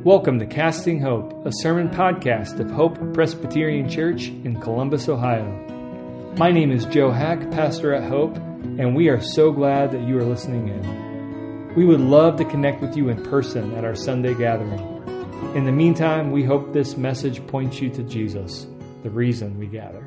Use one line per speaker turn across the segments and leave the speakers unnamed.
Welcome to Casting Hope, a sermon podcast of Hope Presbyterian Church in Columbus, Ohio. My name is Joe Hack, pastor at Hope, and we are so glad that you are listening in. We would love to connect with you in person at our Sunday gathering. In the meantime, we hope this message points you to Jesus, the reason we gather.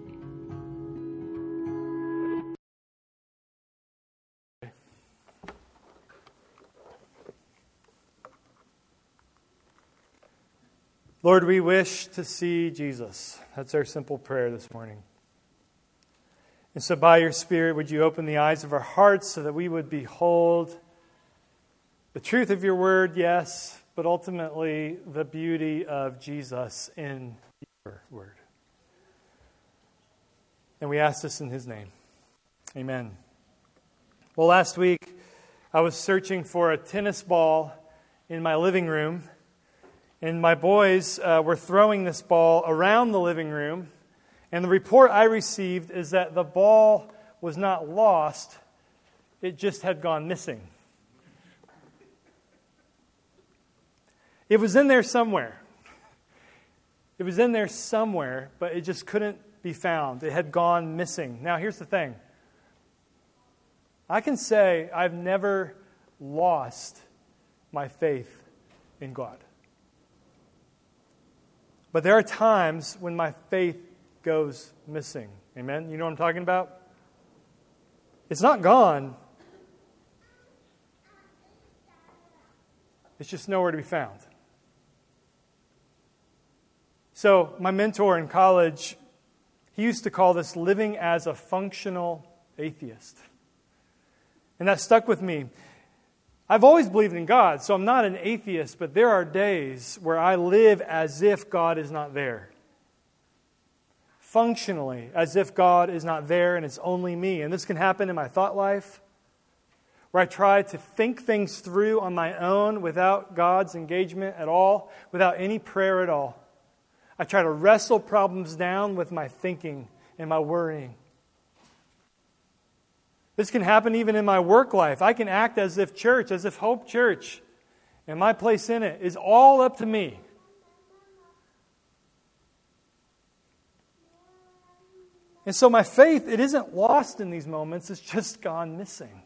Lord, we wish to see Jesus. That's our simple prayer this morning. And so by your Spirit, would you open the eyes of our hearts so that we would behold the truth of your word, yes, but ultimately the beauty of Jesus in your word. And we ask this in his name. Amen. Well, last week I was searching for a tennis ball in my living room. And my boys were throwing this ball around the living room. And the report I received is that the ball was not lost. It just had gone missing. It was in there somewhere. It was in there somewhere, but it just couldn't be found. It had gone missing. Now, here's the thing. I can say I've never lost my faith in God. But there are times when my faith goes missing. Amen? You know what I'm talking about? It's not gone. It's just nowhere to be found. So my mentor in college, he used to call this living as a functional atheist. And that stuck with me. I've always believed in God, so I'm not an atheist, but there are days where I live as if God is not there. Functionally, as if God is not there and it's only me. And this can happen in my thought life, where I try to think things through on my own without God's engagement at all, without any prayer at all. I try to wrestle problems down with my thinking and my worrying. This can happen even in my work life. I can act as if church, as if Hope Church, and my place in it is all up to me. And so my faith, it isn't lost in these moments, it's just gone missing.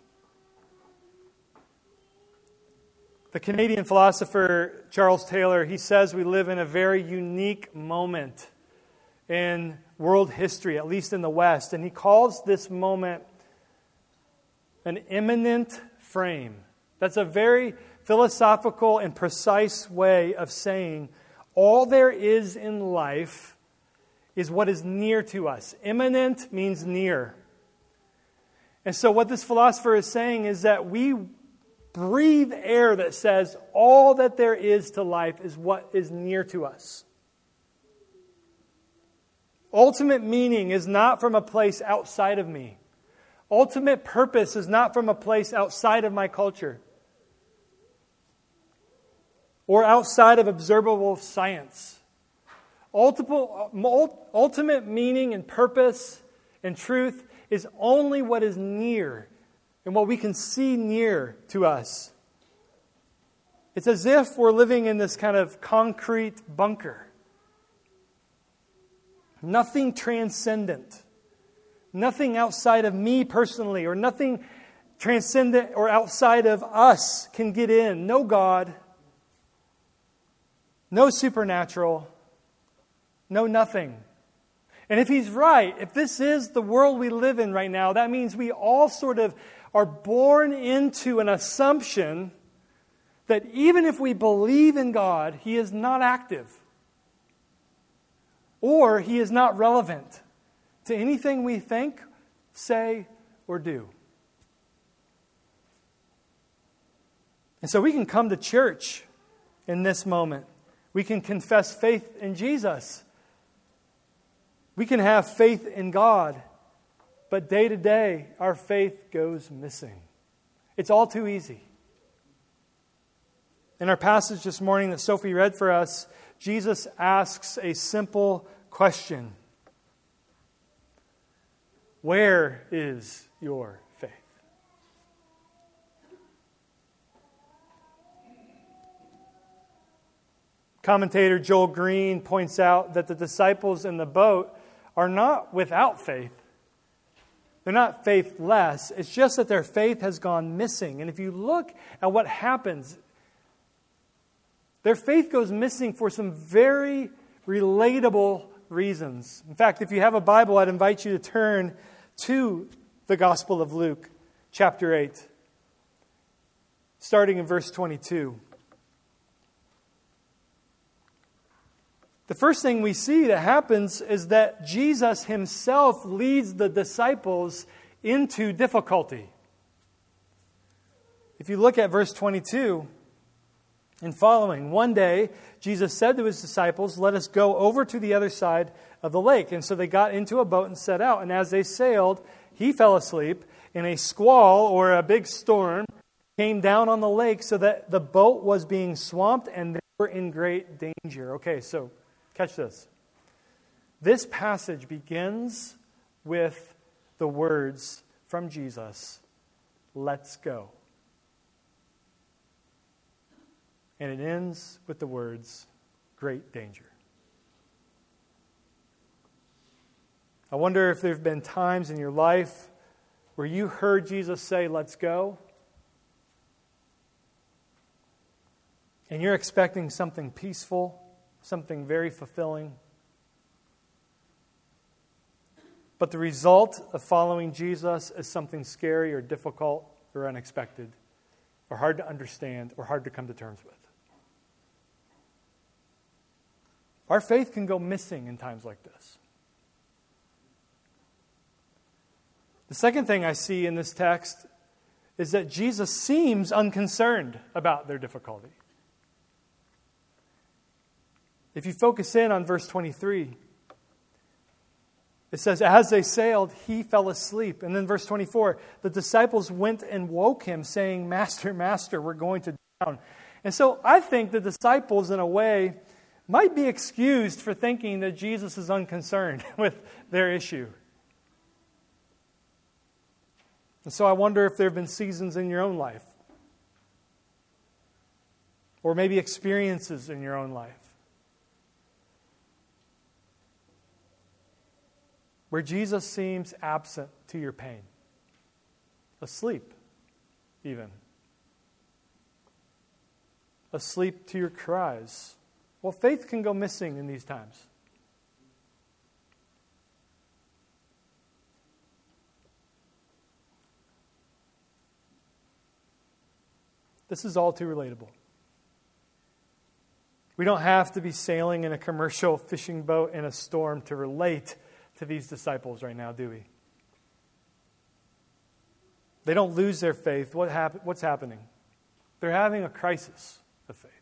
The Canadian philosopher Charles Taylor, he says we live in a very unique moment in world history, at least in the West, and he calls this moment an immanent frame. That's a very philosophical and precise way of saying all there is in life is what is near to us. Immanent means near. And so what this philosopher is saying is that we breathe air that says all that there is to life is what is near to us. Ultimate meaning is not from a place outside of me. Ultimate purpose is not from a place outside of my culture or outside of observable science. Ultimate meaning and purpose and truth is only what is near and what we can see near to us. It's as if we're living in this kind of concrete bunker. Nothing transcendent. Nothing outside of me personally, or nothing transcendent or outside of us can get in. No God, no supernatural, no nothing. And if he's right, if this is the world we live in right now, that means we all sort of are born into an assumption that even if we believe in God, he is not active, or he is not relevant to anything we think, say, or do. And so we can come to church in this moment. We can confess faith in Jesus. We can have faith in God. But day to day, our faith goes missing. It's all too easy. In our passage this morning that Sophie read for us, Jesus asks a simple question. Where is your faith? Commentator Joel Green points out that the disciples in the boat are not without faith. They're not faithless. It's just that their faith has gone missing. And if you look at what happens, their faith goes missing for some very relatable reasons. In fact, if you have a Bible, I'd invite you to turn to the Gospel of Luke, chapter 8, starting in verse 22. The first thing we see that happens is that Jesus himself leads the disciples into difficulty. If you look at verse 22 and following, one day Jesus said to his disciples, "Let us go over to the other side of the lake." And so they got into a boat and set out. And as they sailed, he fell asleep, and a squall or a big storm came down on the lake so that the boat was being swamped and they were in great danger. Okay, so catch this. This passage begins with the words from Jesus, "Let's go." And it ends with the words, "Great danger." I wonder if there have been times in your life where you heard Jesus say, "Let's go," and you're expecting something peaceful, something very fulfilling. But the result of following Jesus is something scary or difficult or unexpected or hard to understand or hard to come to terms with. Our faith can go missing in times like this. The second thing I see in this text is that Jesus seems unconcerned about their difficulty. If you focus in on verse 23, it says, "As they sailed, he fell asleep." And then verse 24, "The disciples went and woke him, saying, 'Master, Master, we're going to drown.'" And so I think the disciples, in a way, might be excused for thinking that Jesus is unconcerned with their issue. And so I wonder if there have been seasons in your own life, or maybe experiences in your own life, where Jesus seems absent to your pain, asleep even, asleep to your cries. Well, faith can go missing in these times. This is all too relatable. We don't have to be sailing in a commercial fishing boat in a storm to relate to these disciples right now, do we? They don't lose their faith. What's happening? They're having a crisis of faith.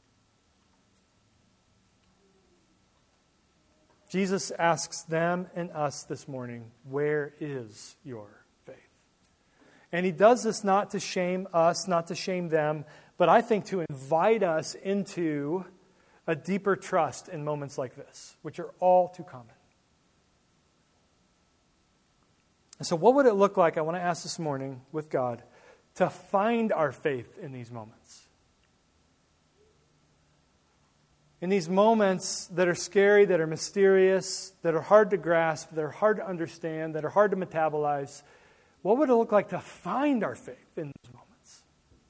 Jesus asks them and us this morning, where is your faith? And he does this not to shame us, not to shame them, but I think to invite us into a deeper trust in moments like this, which are all too common. And so what would it look like, I want to ask this morning with God, to find our faith in these moments? In these moments that are scary, that are mysterious, that are hard to grasp, that are hard to understand, that are hard to metabolize, what would it look like to find our faith in those moments?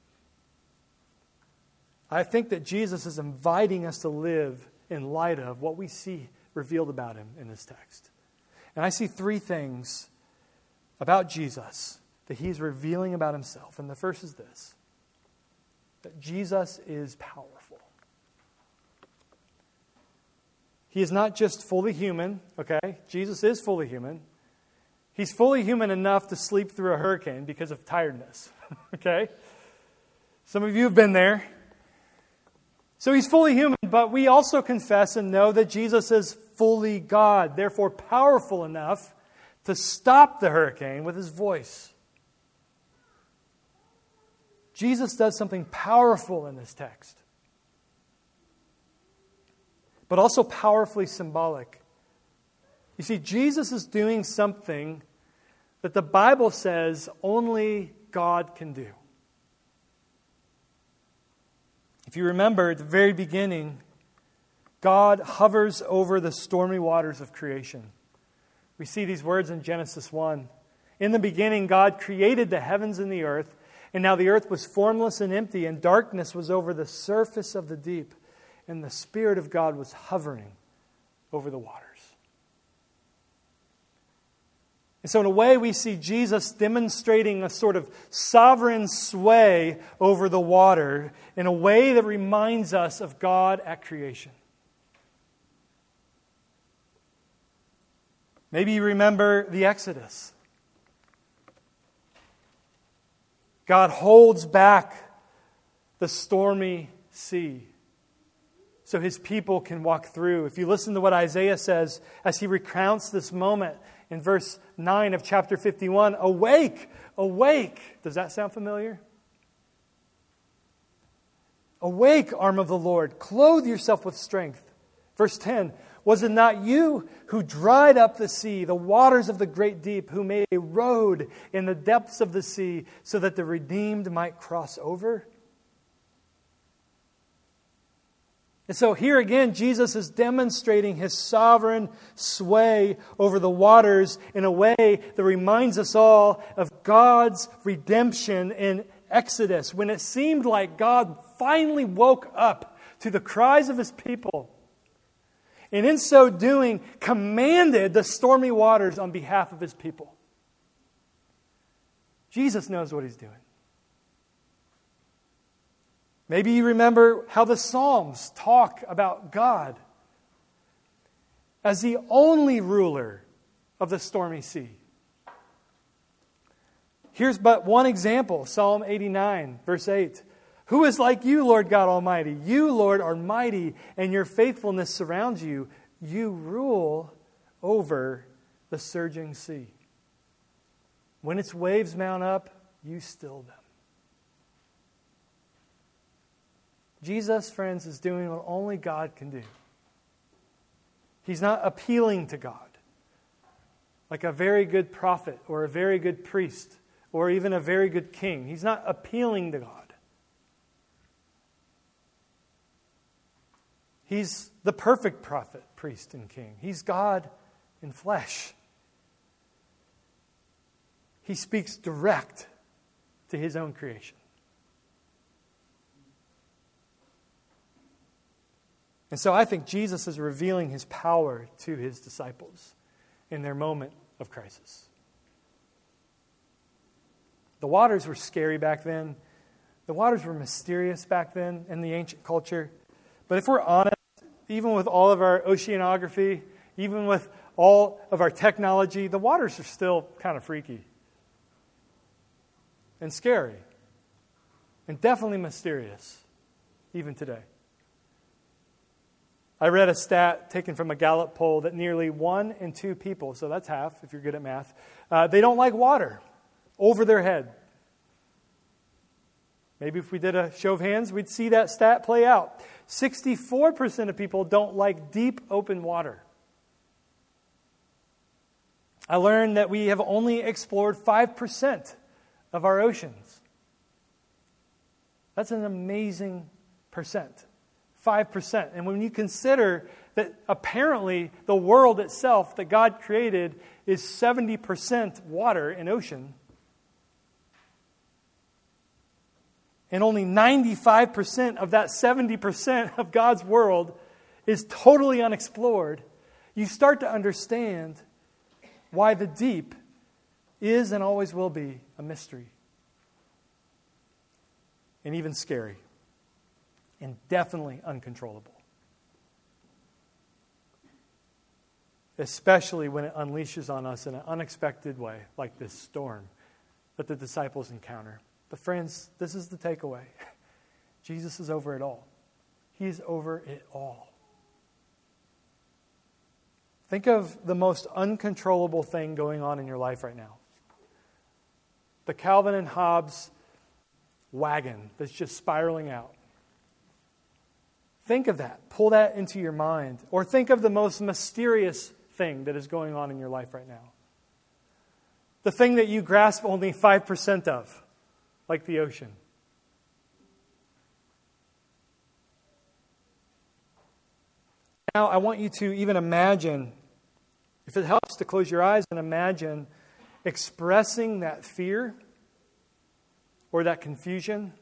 I think that Jesus is inviting us to live in light of what we see revealed about him in this text. And I see three things about Jesus that he's revealing about himself. And the first is this, that Jesus is powerful. He is not just fully human, okay? Jesus is fully human. He's fully human enough to sleep through a hurricane because of tiredness, okay? Some of you have been there. So he's fully human, but we also confess and know that Jesus is fully God, therefore powerful enough to stop the hurricane with his voice. Jesus does something powerful in this text, but also powerfully symbolic. You see, Jesus is doing something that the Bible says only God can do. If you remember at the very beginning, God hovers over the stormy waters of creation. We see these words in Genesis 1. In the beginning, God created the heavens and the earth, and now the earth was formless and empty, and darkness was over the surface of the deep, and the Spirit of God was hovering over the waters. And so in a way, we see Jesus demonstrating a sort of sovereign sway over the water in a way that reminds us of God at creation. Maybe you remember the Exodus. God holds back the stormy sea so His people can walk through. If you listen to what Isaiah says as he recounts this moment in verse 9 of chapter 51, "Awake, awake." Does that sound familiar? "Awake, arm of the Lord, clothe yourself with strength." Verse 10, "Was it not you who dried up the sea, the waters of the great deep, who made a road in the depths of the sea so that the redeemed might cross over?" And so here again, Jesus is demonstrating His sovereign sway over the waters in a way that reminds us all of God's redemption in Exodus, when it seemed like God finally woke up to the cries of His people. And in so doing, commanded the stormy waters on behalf of His people. Jesus knows what He's doing. Maybe you remember how the Psalms talk about God as the only ruler of the stormy sea. Here's but one example, Psalm 89, verse 8. "Who is like you, Lord God Almighty? You, Lord, are mighty, and your faithfulness surrounds you. You rule over the surging sea. When its waves mount up, you still them." Jesus, friends, is doing what only God can do. He's not appealing to God like a very good prophet or a very good priest or even a very good king. He's not appealing to God. He's the perfect prophet, priest, and king. He's God in flesh. He speaks direct to His own creation. And so I think Jesus is revealing His power to His disciples in their moment of crisis. The waters were scary back then. The waters were mysterious back then in the ancient culture. But if we're honest, even with all of our oceanography, even with all of our technology, the waters are still kind of freaky and scary and definitely mysterious, even today. I read a stat taken from a Gallup poll that nearly 1 in 2 people, so that's half if you're good at math, they don't like water over their head. Maybe if we did a show of hands, we'd see that stat play out. 64% of people don't like deep, open water. I learned that we have only explored 5% of our oceans. That's an amazing percent. 5%. And when you consider that apparently the world itself that God created is 70% water and ocean, and only 95% of that 70% of God's world is totally unexplored, you start to understand why the deep is and always will be a mystery. And even scary. And definitely uncontrollable. Especially when it unleashes on us in an unexpected way, like this storm that the disciples encounter. But friends, this is the takeaway. Jesus is over it all. He's over it all. Think of the most uncontrollable thing going on in your life right now. The Calvin and Hobbes wagon that's just spiraling out. Think of that. Pull that into your mind. Or think of the most mysterious thing that is going on in your life right now. The thing that you grasp only 5% of, like the ocean. Now I want you to even imagine, if it helps to close your eyes and imagine expressing that fear or that confusion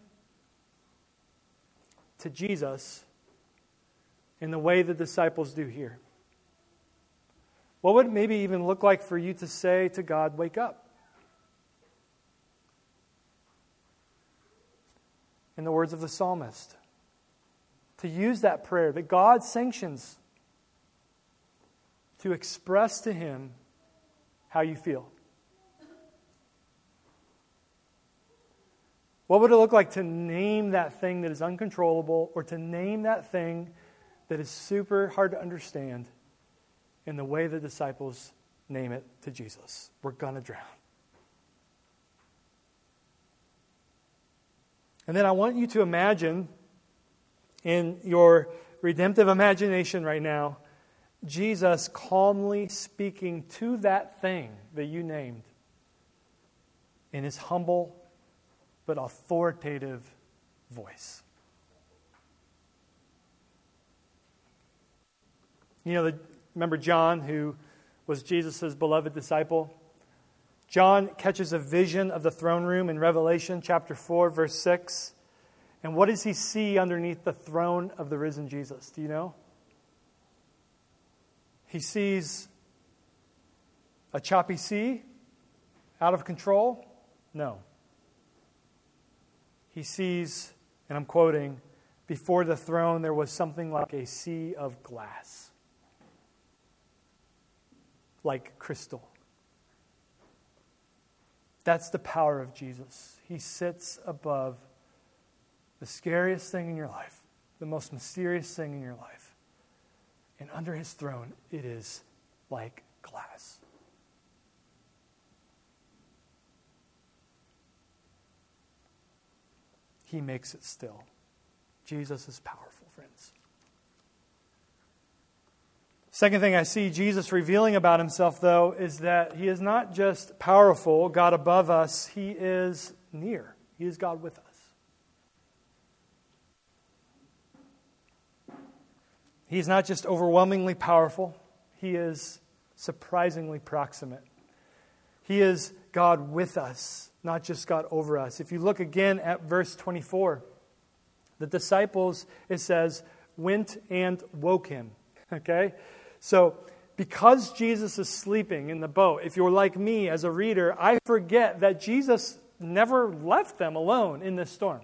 to Jesus in the way the disciples do here. What would it maybe even look like for you to say to God, wake up? In the words of the psalmist, to use that prayer that God sanctions to express to Him how you feel. What would it look like to name that thing that is uncontrollable, or to name that thing that is super hard to understand in the way the disciples name it to Jesus? We're going to drown. And then I want you to imagine, in your redemptive imagination right now, Jesus calmly speaking to that thing that you named in His humble but authoritative voice. You know, remember John, who was Jesus' beloved disciple? John catches a vision of the throne room in Revelation chapter 4, verse 6. And what does he see underneath the throne of the risen Jesus? Do you know? He sees a choppy sea, out of control? No. He sees, and I'm quoting, before the throne there was something like a sea of glass. Like crystal. That's the power of Jesus. He sits above the scariest thing in your life, the most mysterious thing in your life. And under His throne, it is like glass. He makes it still. Jesus is powerful, friends. Second thing I see Jesus revealing about Himself, though, is that He is not just powerful, God above us, He is near. He is God with us. He is not just overwhelmingly powerful, He is surprisingly proximate. He is God with us, not just God over us. If you look again at verse 24, the disciples, it says, went and woke Him. Okay? So, because Jesus is sleeping in the boat, if you're like me as a reader, I forget that Jesus never left them alone in this storm.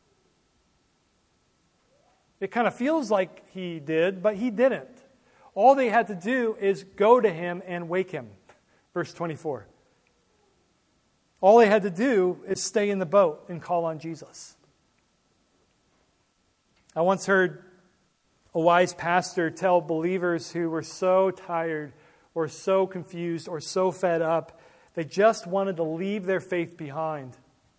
It kind of feels like He did, but He didn't. All they had to do is go to Him and wake Him. Verse 24. All they had to do is stay in the boat and call on Jesus. I once heard a wise pastor tell believers who were so tired or so confused or so fed up, they just wanted to leave their faith behind.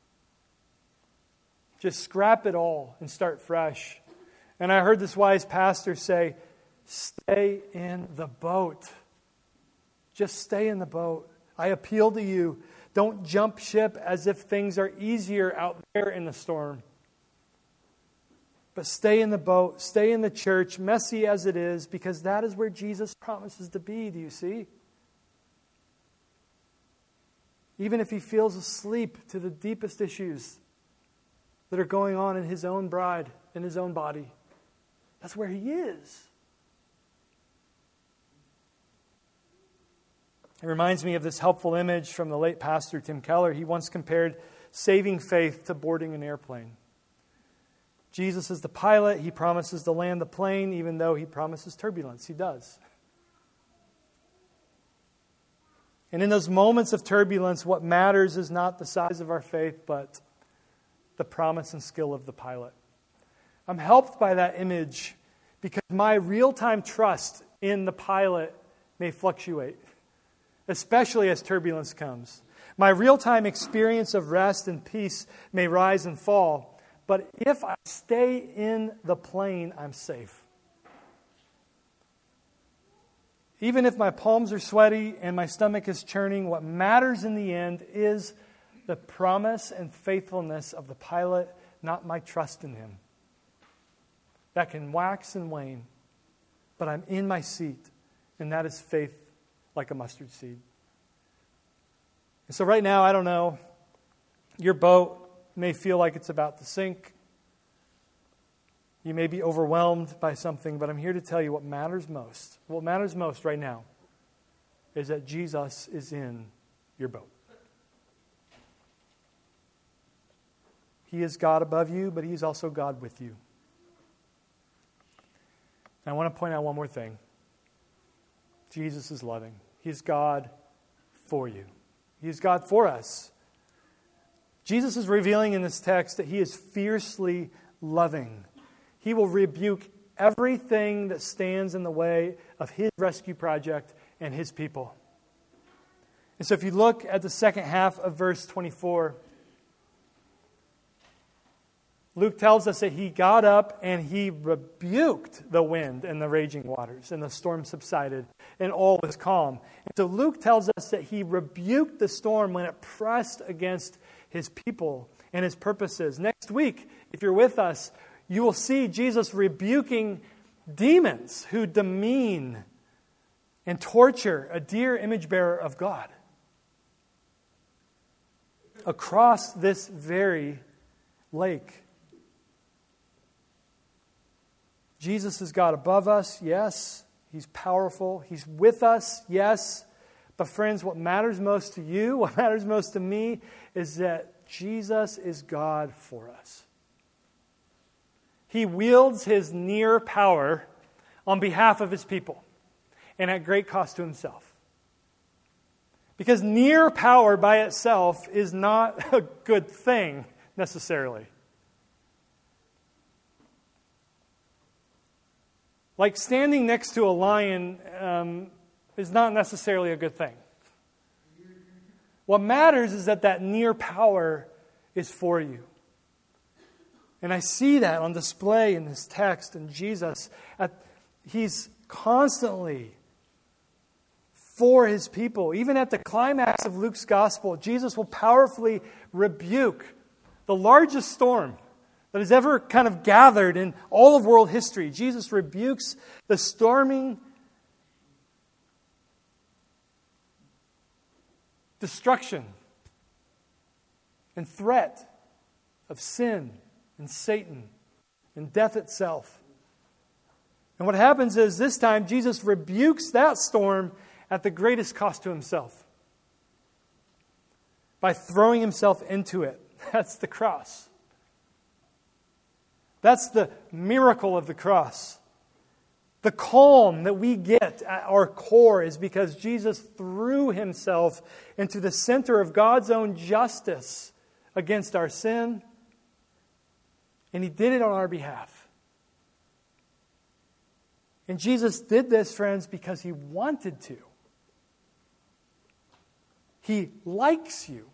Just scrap it all and start fresh. And I heard this wise pastor say, stay in the boat. Just stay in the boat. I appeal to you. Don't jump ship as if things are easier out there in the storm. But stay in the boat, stay in the church, messy as it is, because that is where Jesus promises to be, do you see? Even if He feels asleep to the deepest issues that are going on in His own bride, in His own body, that's where He is. It reminds me of this helpful image from the late pastor Tim Keller. He once compared saving faith to boarding an airplane. Jesus is the pilot. He promises to land the plane, even though He promises turbulence. He does. And in those moments of turbulence, what matters is not the size of our faith, but the promise and skill of the pilot. I'm helped by that image because my real-time trust in the pilot may fluctuate, especially as turbulence comes. My real-time experience of rest and peace may rise and fall. But if I stay in the plane, I'm safe. Even if my palms are sweaty and my stomach is churning, what matters in the end is the promise and faithfulness of the pilot, not my trust in Him. That can wax and wane, but I'm in my seat, and that is faith like a mustard seed. And so right now, I don't know, your boat may feel like it's about to sink. You may be overwhelmed by something, but I'm here to tell you what matters most. What matters most right now is that Jesus is in your boat. He is God above you, but He's also God with you. And I want to point out one more thing. Jesus is loving. He is God for you. He is God for us. Jesus is revealing in this text that He is fiercely loving. He will rebuke everything that stands in the way of His rescue project and His people. And so if you look at the second half of verse 24, Luke tells us that He got up and He rebuked the wind and the raging waters, and the storm subsided, and all was calm. And so Luke tells us that He rebuked the storm when it pressed against His people and His purposes. Next week, if you're with us, you will see Jesus rebuking demons who demean and torture a dear image bearer of God across this very lake. Jesus is God above us, yes. He's powerful. He's with us, yes. But friends, what matters most to you, what matters most to me, is that Jesus is God for us. He wields His near power on behalf of His people, and at great cost to Himself. Because near power by itself is not a good thing, necessarily. Like standing next to a lion is not necessarily a good thing. What matters is that near power is for you. And I see that on display in this text. And Jesus, He's constantly for His people. Even at the climax of Luke's gospel, Jesus will powerfully rebuke the largest storm that has ever kind of gathered in all of world history. Jesus rebukes the storming destruction and threat of sin and Satan and death itself. And what happens is this time Jesus rebukes that storm at the greatest cost to Himself by throwing Himself into it. That's the cross. That's the miracle of the cross. The calm that we get at our core is because Jesus threw Himself into the center of God's own justice against our sin, and He did it on our behalf. And Jesus did this, friends, because He wanted to. He likes you.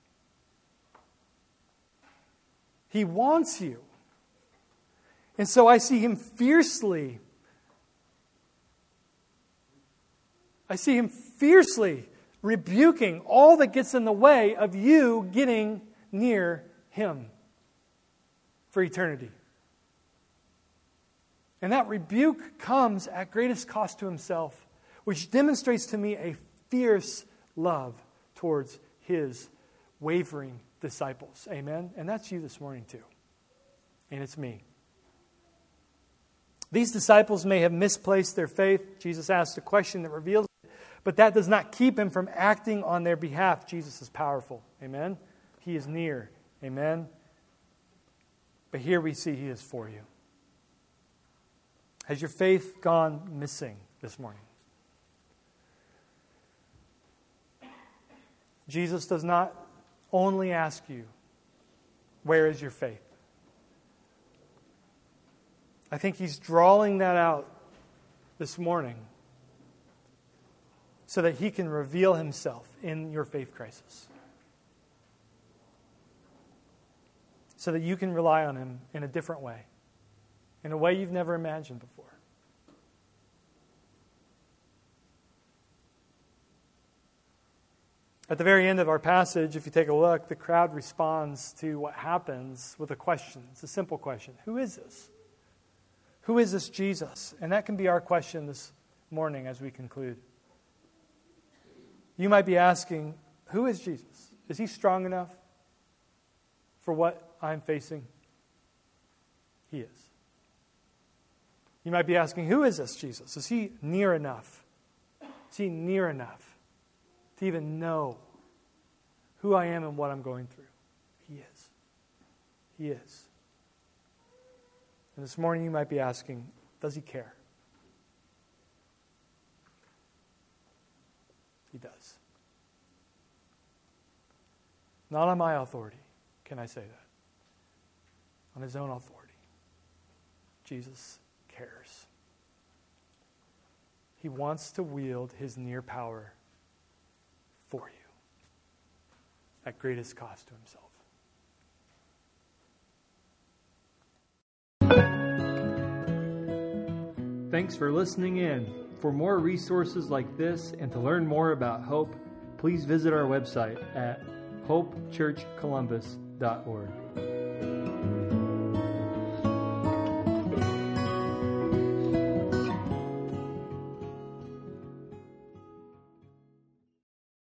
He wants you. And so I see Him fiercely rebuking all that gets in the way of you getting near Him for eternity. And that rebuke comes at greatest cost to Himself, which demonstrates to me a fierce love towards His wavering disciples. Amen? And that's you this morning too. And it's me. These disciples may have misplaced their faith. Jesus asked a question that reveals it, but that does not keep Him from acting on their behalf. Jesus is powerful. Amen? He is near. Amen? But here we see He is for you. Has your faith gone missing this morning? Jesus does not only ask you, where is your faith? I think He's drawing that out this morning so that He can reveal Himself in your faith crisis. So that you can rely on Him in a different way, in a way you've never imagined before. At the very end of our passage, if you take a look, the crowd responds to what happens with a question. It's a simple question. Who is this? Who is this Jesus? And that can be our question this morning as we conclude. You might be asking, who is Jesus? Is he strong enough for what I'm facing? He is. You might be asking, who is this Jesus? Is he near enough? Is he near enough to even know who I am and what I'm going through? He is. He is. And this morning you might be asking, does he care? He does. Not on my authority can I say that. On his own authority. Jesus cares. He wants to wield his near power for you at greatest cost to himself.
Thanks for listening in. For more resources like this and to learn more about Hope, please visit our website at hopechurchcolumbus.org.